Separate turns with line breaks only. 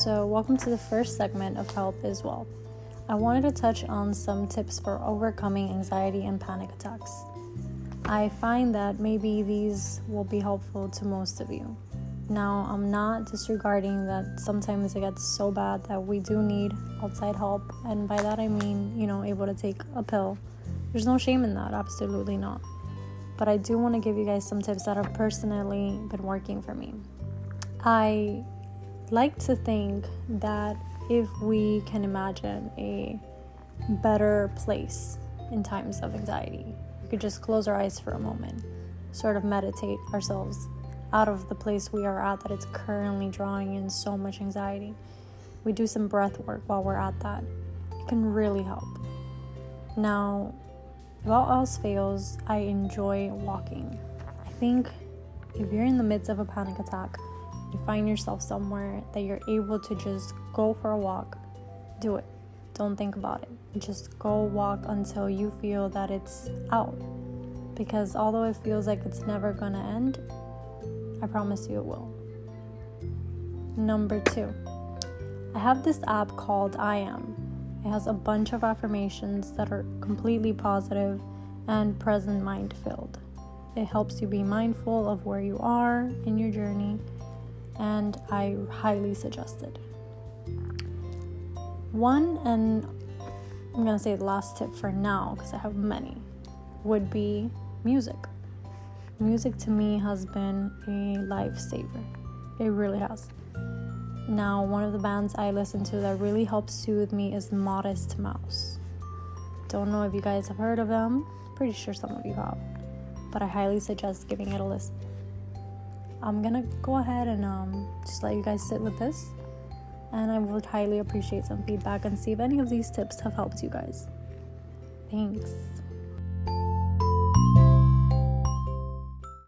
So, welcome to the first segment of Health is Wealth. I wanted to touch on some tips for overcoming anxiety and panic attacks. I find that maybe these will be helpful to most of you. Now, I'm not disregarding that sometimes it gets so bad that we do need outside help, and by that I mean, able to take a pill. There's no shame in that, absolutely not. But I do want to give you guys some tips that have personally been working for me. I like to think that if we can imagine a better place in times of anxiety, we could just close our eyes for a moment, sort of meditate ourselves out of the place we are at that it's currently drawing in so much anxiety. We do some breath work while we're at that. It can really help. Now, if all else fails, I enjoy walking. I think if you're in the midst of a panic attack, you find yourself somewhere that you're able to just go for a walk, do it. Don't think about it. Just go walk until you feel that it's out. Because although it feels like it's never gonna end, I promise you it will. Number 2, I have this app called I Am. It has a bunch of affirmations that are completely positive and present mind filled. It helps you be mindful of where you are in your journey, and I highly suggest it. One, and I'm going to say the last tip for now because I have many, would be music. Music to me has been a lifesaver. It really has. Now, one of the bands I listen to that really helps soothe me is Modest Mouse. Don't know if you guys have heard of them. Pretty sure some of you have. But I highly suggest giving it a listen. I'm going to go ahead and just let you guys sit with this. And I would highly appreciate some feedback and see if any of these tips have helped you guys. Thanks.